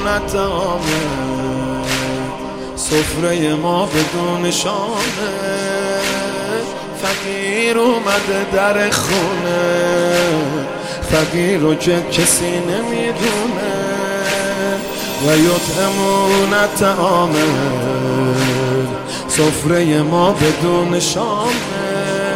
طعامه، سفره ما بدون شامه، فقیر اومده در خونه، فقیر رو که کسی نمیدونه. و یطعمون طعامه، سفره ما بدون شامه،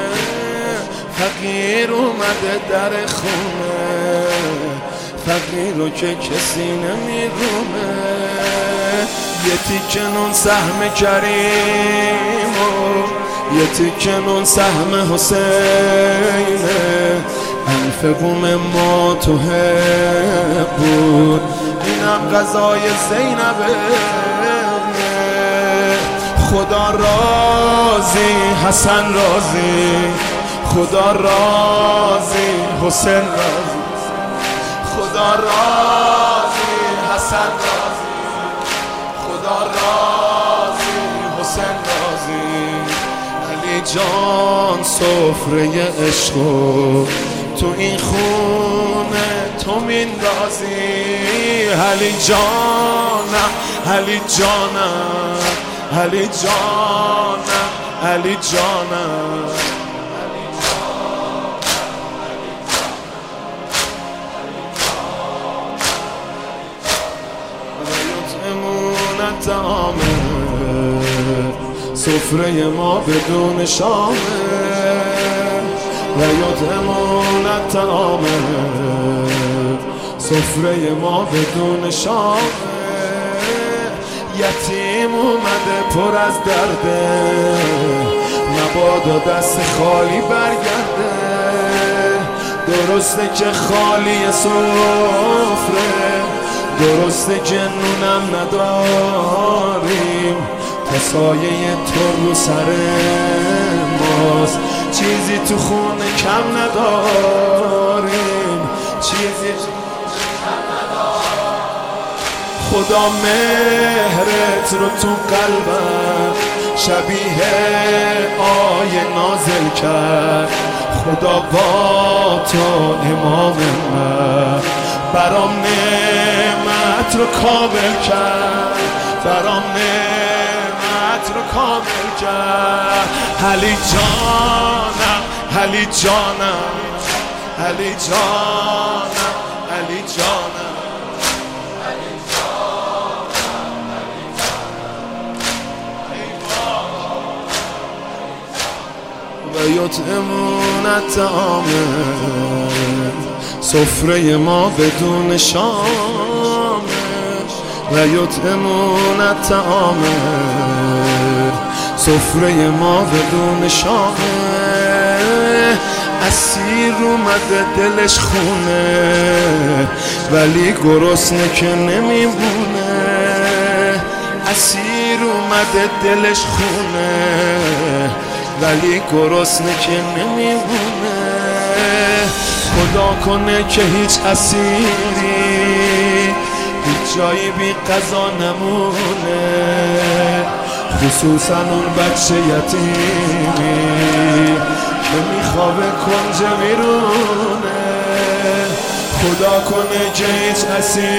فقیر اومده در خونه، فقیر رو که کسی نمیدونه. یه تیکه نون سهم کریم و یه تیکه نون سهم حسینه، انفقوم ما تو بود، اینم غذای زینبه. خدا راضی حسن راضی، خدا راضی حسین راضی، خدا راضی حسن راضی، خدا راضی حسین راضی. علی جان سفره عشقو تو این خونه تو میندازی. علی جانم علی جانم علی جانم علی جانم. یطعمون طعامه، سفره ما بدون شامه، و یطعمون طعامه، سفره ما بدون شامه. یتیم اومده پر از درده، مبادا دست خالی برگرده. درسته که خالی سفره، درسته که نونم نداریم، تا سایه تو رو سر ماست، چیزی تو خونه کم نداریم، چیزی کم نداریم. خدا مهرت رو تو قلبم شبیه آیه نازل کرد. خدا با تو امام من برام نعمت رو کامل کرد، برام نعمت رو کامل کرد. علی جانم علی جانم علی جانم علی جانم علی جانم علی جانم. و یطعمون طعامه، سفره ما بدون شامه، و یطعمون طعامه، سفره ما بدون شامه. اسیر اومده دلش خونه، ولی گرسنه که نمیمونه. اسیر اومده دلش خونه، ولی گرسنه که نمیمونه. خدا کنه که هیچ اسیری هیچ جایی بی قضا نمونه، خصوصا اون بچه یتیمی که میخوابه کنج ویرونه. خدا کنه که هیچ اسیری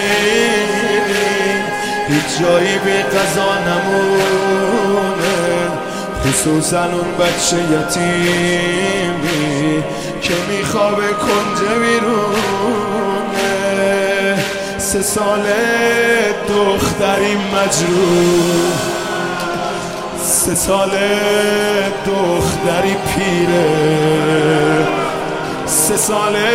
هیچ جایی بی قضا نمونه، خصوصا اون بچه یتیمی که میخوابه کنج ویرونه. 3 ساله دختری مجروح، 3 ساله دختری پیره، 3 ساله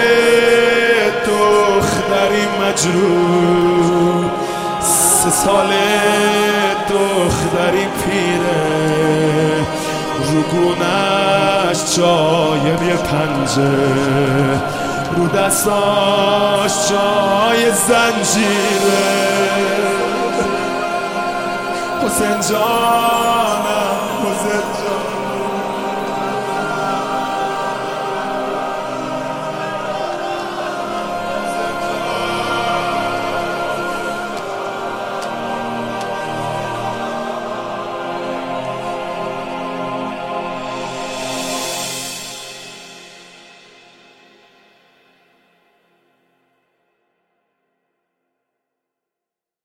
دختری مجروح، 3 ساله دختری پیره. رو گونه‌اش جای یه پنجه، رو دستاش جای زنجیره. حسین جانم